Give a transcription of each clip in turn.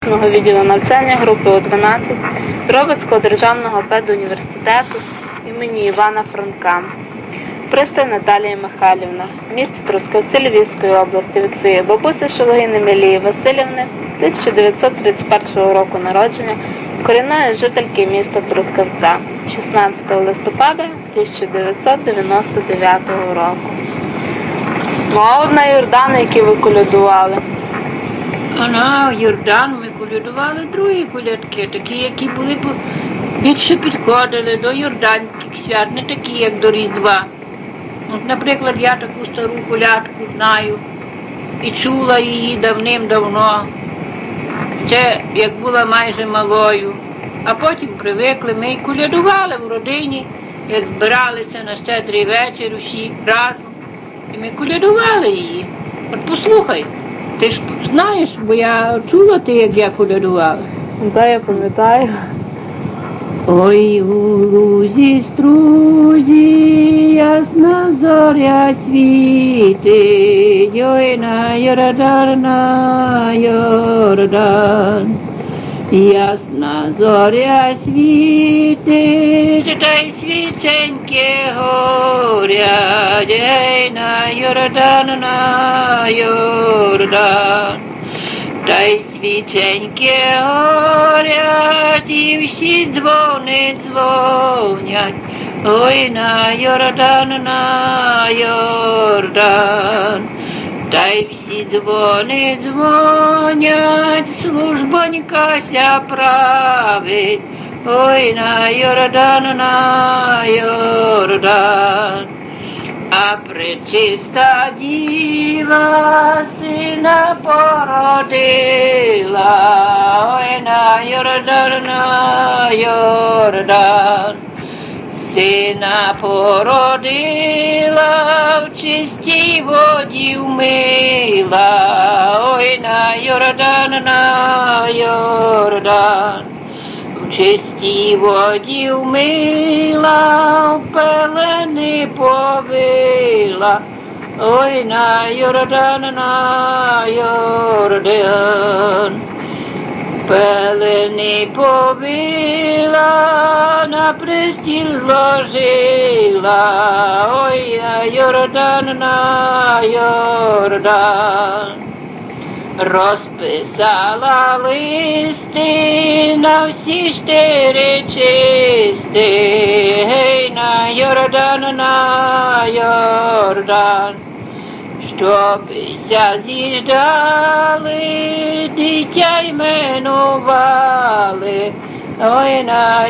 Відділу навчання групи У-12 Дрогобицького державного педуніверситету імені Івана Франка. Пристав Наталія Михайлівна, місто Трускавці Львівської області, від своєї бабусі Шологини Мелії Василівни, 1931 року народження, корінної жительки міста Трускавця, 16 листопада 1999 року. Одна Йордан, які ви колядували. В Йордан ми колядували другі колядки, такі, які були більше підходили до йорданських свят, не такі, як до Різдва. От, наприклад, я таку стару колядку знаю і чула її давним-давно, ще як була майже малою. А потім привикли, ми і колядували в родині, як збиралися на Щедрий вечір усі разом, і ми колядували її. От послухай. Ти ж знаєш, бо я чула ти, як я колядувала. Так, я пам'ятаю. Ой, у лузі струзі ясна зоря світить, ой, на Йордан. Ясна зоря світить, та й свіченьки горять, ей, на Йордан, та й свіченьки горять, і всі дзвони дзвонять, ой, на Йордан, та й всі дзвони дзвонять, службонька ся править, ой, на Йордан, а пречиста діва сина породила, ой, на Йордан. Сина породила, в чистій воді вмила, ой, на Йордан. В чистій воді вмила, в пелени повила, ой, на Йордан. Пелени повила, на престіл зложила, ой, на Йордан. Розписала листи на всі 4 чисти, гей, на Йордан. Щобися з'їжджали, дитя іменували, ой, на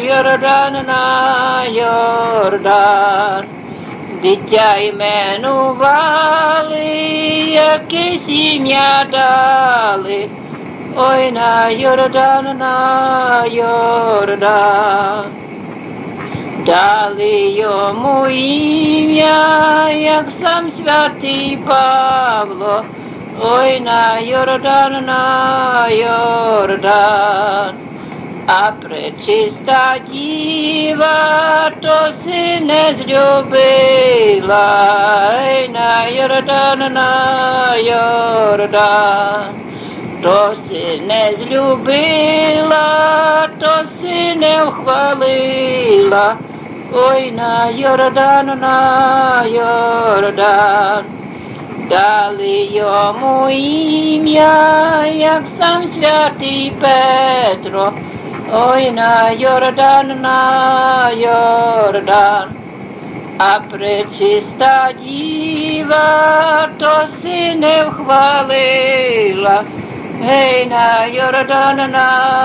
Йордан. Дитя іменували, якесь ім'я дали, ой, на Йордан. Дали йому ім'я, як сам святий Павло, ой, на Йордан. А пречиста діва то сина злюбила, ой, на Йордан. То сина злюбила, то сина вхвалила, ой, на Йордан. Дали йому ім'я, як сам святий Петро, ой, на Йордан. А пречиста діва то сина вхвалила, гей, на Йордан.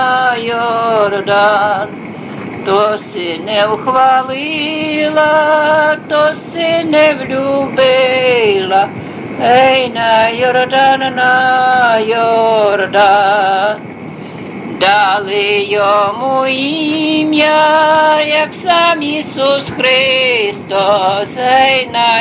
То сина вхвалила, то сина влюбила, ей, на Йордан. Дали йому ім'я, як сам Ісус Христос, ей, на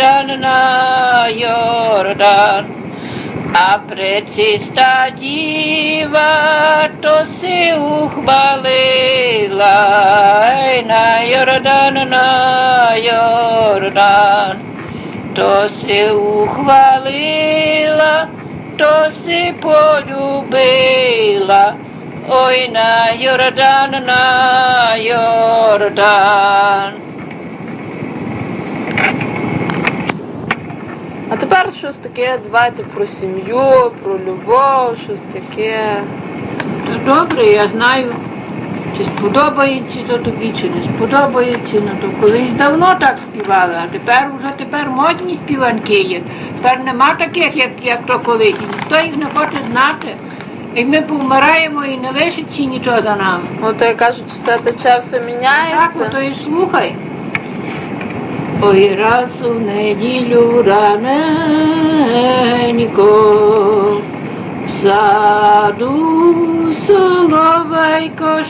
Йордан. А пречиста діва то си ухвалила, ей, на Йордан. То си ухвалила, то си полюбила, ой, на Йордан. А тепер щось таке, давайте про сім'ю, про любов, щось таке. То добре, я знаю, чи сподобається то тобі, чи не сподобається, ну то колись давно так співали, а тепер модні співанки є. Тепер нема таких, як то колись, і ніхто їх не хоче знати. І ми повмираємо і не лишиться нічого за нами. От я кажуть, все тече, все міняється. Так, ото і слухай. Ой, раз у неділю раненько в саду соловейко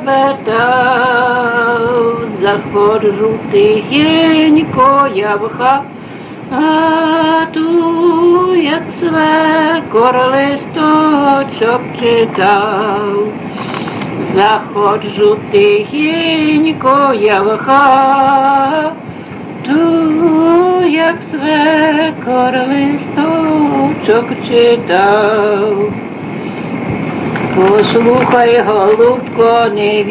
щебетав, заходжу тихенько я в хату, як свекор листочок читав. Заходжу тихенько я в хату, як свекор листочок читав. Послухай, голубко,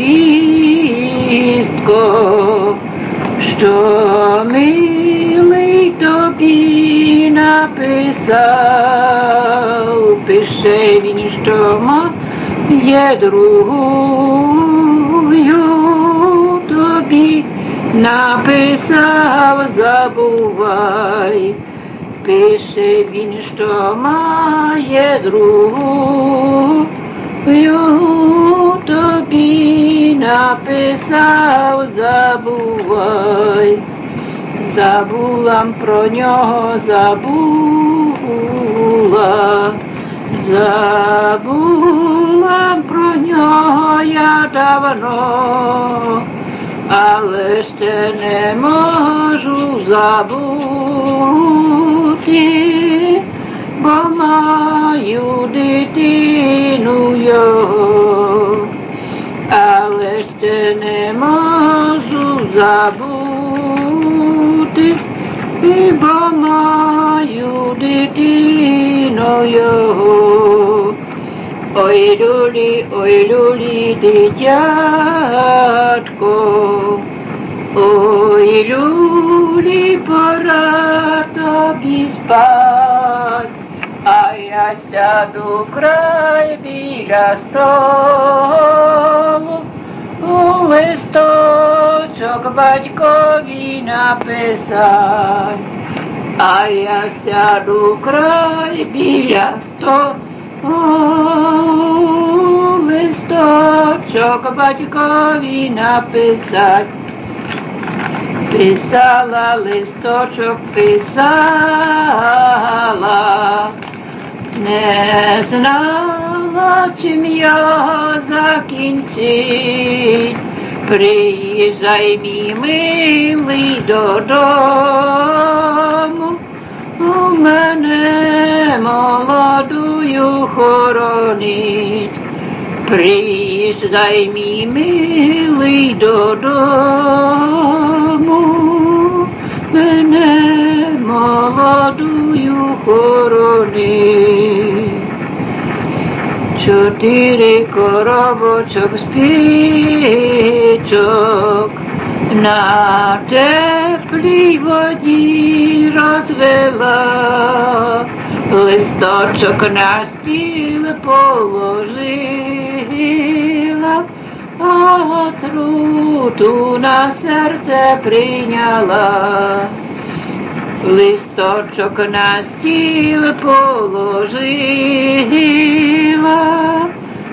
невістко, що милий тобі написав. Пише він, що має другою тобі написав, забувай. Пише він, що має другою тобі написав, забувай. Забулам про нього, забулам про нього я давно, але ще не можу забути, бо маю дитину його, але ще не можу забути, бо маю дитину його. Ой, люлі, дитятко, ой, люлі, пора тобі спать, а я сяду край біля столу, у листочок батькові написать, а я сяду край біля столу, листочок батькові написать. Писала листочок, писала, не знала, чим його закінчить. Приїжджай, мій милий, додому, у мене молодую хоронить. Приїжджай, мій милий, додому, мене молодую хоронить. 4 коробочок спичок на теплій воді розвела, листочок на стіл положила, а труту на серце прийняла. Листочок на стіл положила,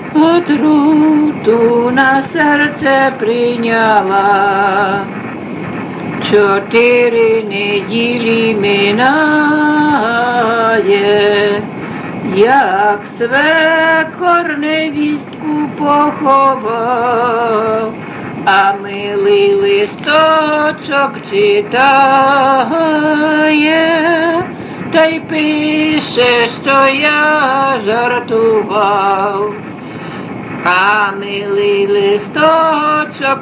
отруту на серце прийняла. 4 неділі минає, як свекор невістку поховав, а милий листочок читає, та й пише, що я жартував. А милий листочок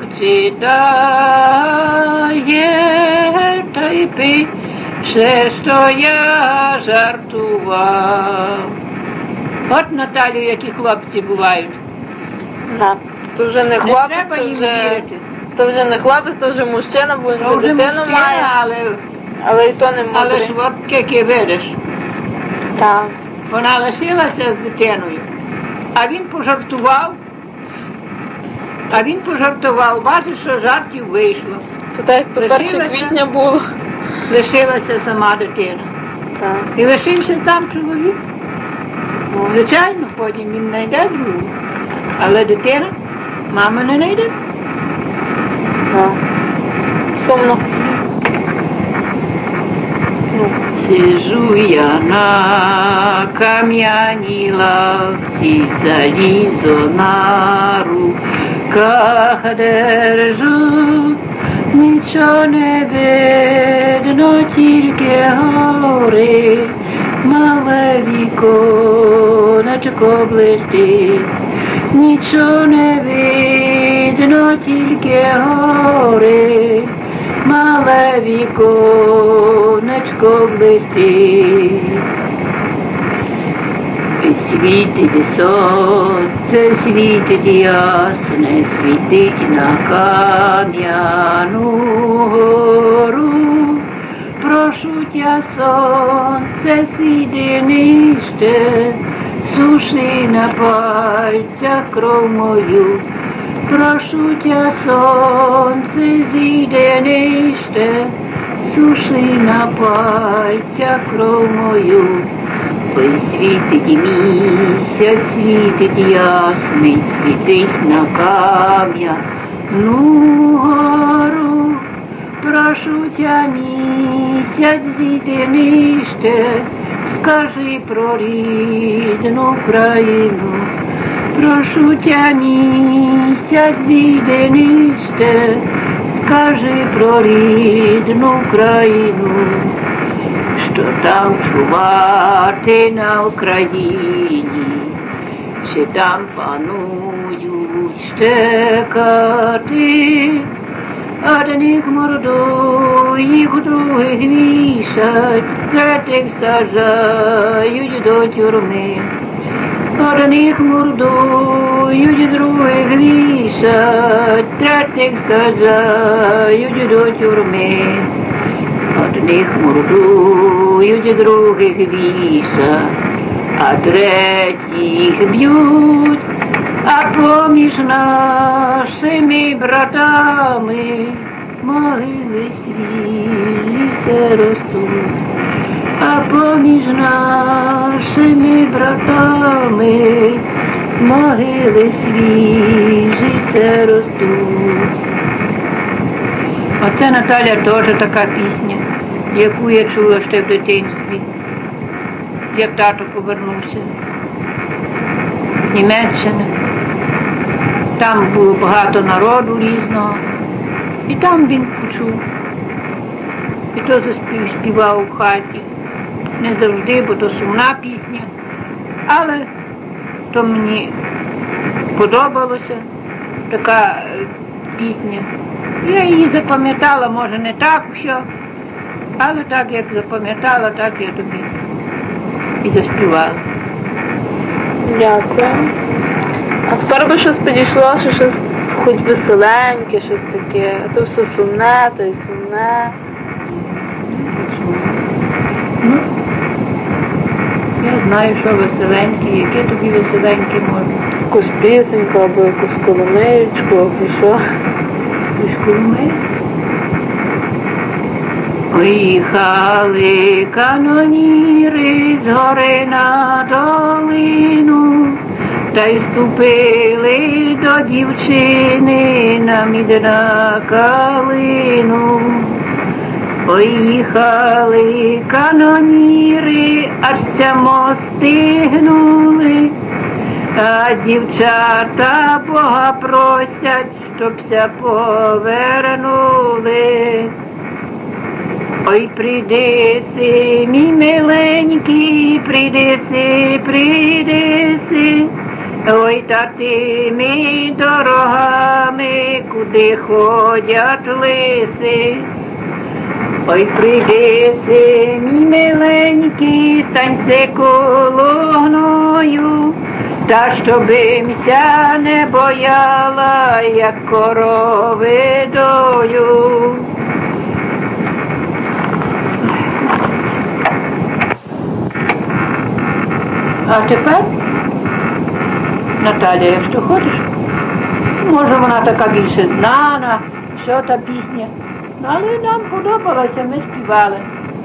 читає, та й пише, що я жартував. От, Наталю, які хлопці бувають. Да. То вже не Не хлопець, треба то їм вже, вірити. то вже не хлопець, то вже мужчина, бо він То вже вже дитину мужчина, має, але і то не але мудрий. ж от яке видиш. Так. Вона лишилася з дитиною, а він пожартував. Бачиш, що жартів вийшло. То так як по 1 Лишилася. квітня було. Лишилася сама дитина. Так. І лишився там чоловік. Звичайно, потім він знайде другу. Але дитина, мама не знайде. Так. Сумно. Сижу я на кам'яній лавці, залізо на руках держу, нічого не видно, тільки гори, мале віконечко блистить, нічого не видно, тільки гори, мале віконечко блистить. Світить сонце, світить ясне, світить на кам'яну гору. Прошу тя, сонце, сіди нижче, суши на пальцях кров мою. Прошу тя, сонце, зійде нижче, суши на пальцях кров мою. Ой, світить місяць, світить ясний, світить на кам'яну гору. Прошу тя, місяць, зійди нижче, скажи про рідну країну. Прошу тя, місяць, зійди нижче, скажи про рідну країну. Що там чувати на Україні, чи там панують щекати, одних мордують, других вішать, третіх саджають до тюрми. Одних мордують, других вішать, третіх саджають до тюрми. Одних мордують, других вішать, а третіх б'ють, а поміж нашими братами могили свіжі се ростуть, а поміж нашими братами могили свіжі се ростуть. Оце, Наталя, теж така пісня, яку я чула ще в дитинстві, як тато повернувся з Німеччини. Там було багато народу різного, і там він почув. І то співав в хаті. Не завжди, бо то сумна пісня, але то мені подобалося, така пісня. Я її запам'ятала, може не так все, але так як запам'ятала, так я тобі і заспівала. Дякую. А тепер би щось підійшло, що щось хоч веселеньке, щось таке. А то все сумне, то й сумне. Ну, я знаю, що веселеньке, яке тобі веселеньке може. Якусь пісеньку, або якусь коломиєчку, або що. Ми поїхали каноніри з гори на долину, та й ступили до дівчини на мідна калину. Поїхали каноніри, аж ця мости гнули, а дівчата Бога просять, щобся повернули. Ой, прийди си, мій миленький, прийди си, ой, та тими дорогами, куди ходять лиси. Ой, прийди си, мій миленький, станься коло гною, та щобимся не бояла, як корови дою. А тепер, Наталя, якщо хочеш, може вона така більше знана, що та пісня, але нам подобалося, ми співали.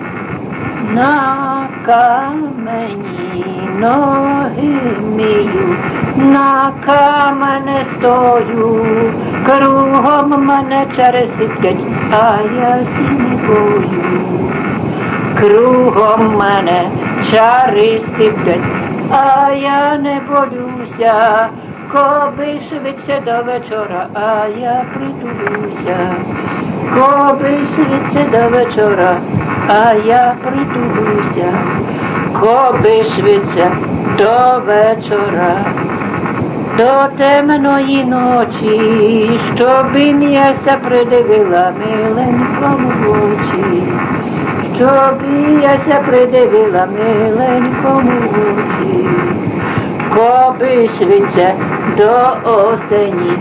На камені ноги мию, на камене стою, кругом мене чари сидять, а я сі не бою. Кругом мене чари сидять, а я не боюся, коби швидше до вечора, а я притулюся. Коби швидше до вечора, а я притулюся. Коби швидше до вечора, до темної ночі, щоби м'яся придивила миленькому в очі. Щоби яся придивила миленькому в очі. Коби швидше до осені,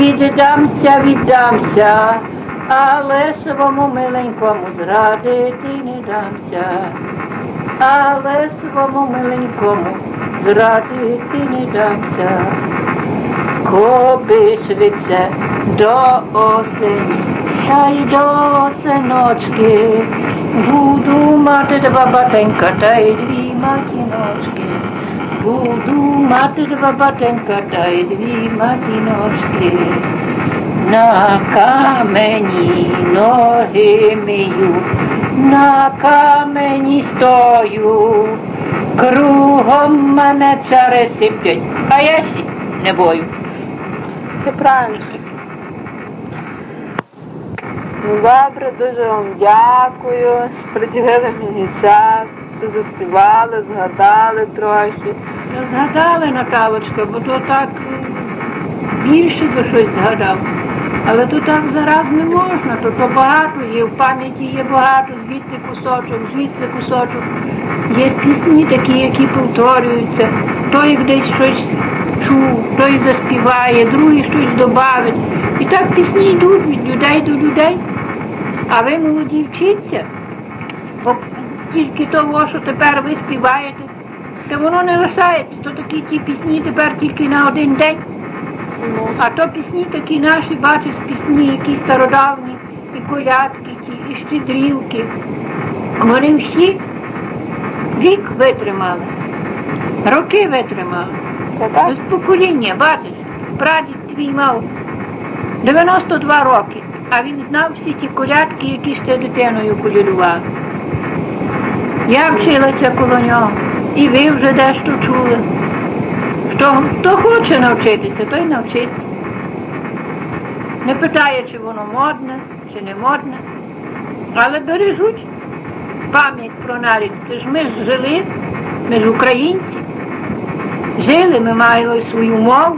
віддамся, але свому миленькому зрадити не дамся. Але свому миленькому зрадити не дамся. Коби швидше до осені, та й до осеночки, буду мати два батенька та й дві матіночки. Буду мати два батенька та й дві матіночки. На камені ноги мию, на камені стою, кругом мене цари сиплять, а я сі не бою. Це правильно. Ну добре, дуже вам дякую, що приділили мені час, що заспівали, згадали трохи. Згадали, Наталочка, бо то так більше би щось згадав. Але то так зараз не можна, то багато є, в пам'яті є багато, звідси кусочок. Є пісні такі, які повторюються. Той десь щось чув, той заспіває, другий щось добавить. І так пісні йдуть від людей до людей. А ви, молоді, вчіться, бо тільки того, що тепер ви співаєте, то воно не лишається. То такі ті пісні тепер тільки на один день. А то пісні такі наші, бачиш, пісні, які стародавні, і колядки ті, і щедрівки. Вони всі вік витримали, роки витримали. З покоління, бачиш, прадід твій мав 92 роки, а він знав всі ті колядки, які ще дитиною колядували. Я вчилася коло нього, і ви вже дещо чули. Хто хоче навчитися, той навчиться. Не питає, чи воно модне, чи не модне, але бережуть пам'ять про нарід. Тож ми ж жили, ми ж українці, жили, ми маємо свою мову,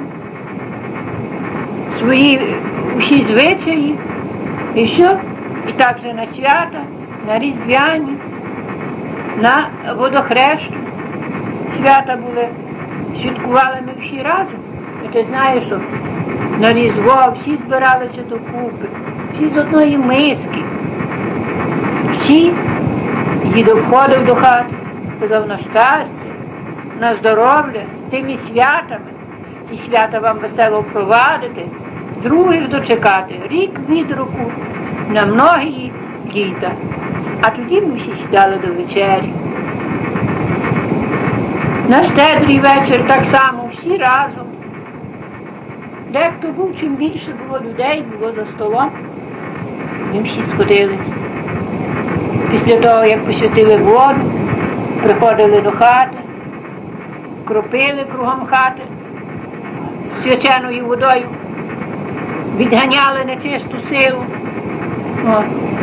свої всі звичаї, і що? І так же на свята, на різдвяні, на водохрещу свята були. Святкували ми всі разом. І ти знаєш, що на Різдво всі збиралися докупи, всі з одної миски. Всі дідо входив до хати, сказав на щастя, на здоров'я, з тими святами. Ті свята вам весело впровадити, других дочекати, рік від року, на многії літа. А тоді ми всі сідали до вечері. На щедрий вечір так само, всі разом. Дехто був, чим більше було людей, було за столом, ми всі сходились. Після того, як посвятили воду, приходили до хати, кропили кругом хати, свяченою водою, відганяли нечисту силу. О.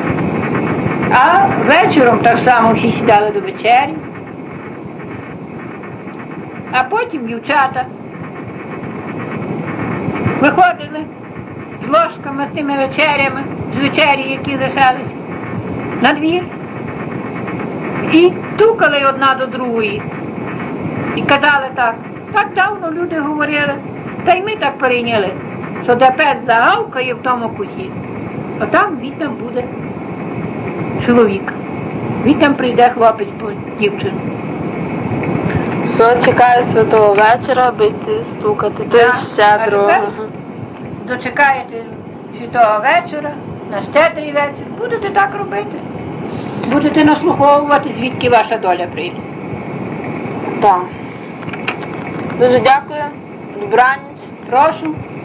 А вечором так само всі сідали до вечері. А потім дівчата виходили з ложками, з тими вечерями, з вечері, які лишалися, на двір і тукали одна до другої. І казали так, так давно люди говорили, та й ми так перейняли, що де пес загавкає в тому куті, а там відтам буде чоловік. Відтам прийде хлопець по дівчину. Все, чекаю святого вечора, аби йти стукати. То Так, й щедрого. а тепер дочекаєте святого вечора, на щедрий вечір, будете так робити. Будете наслуховувати, звідки ваша доля прийде. Так. Дуже дякую. Добраніч. Прошу.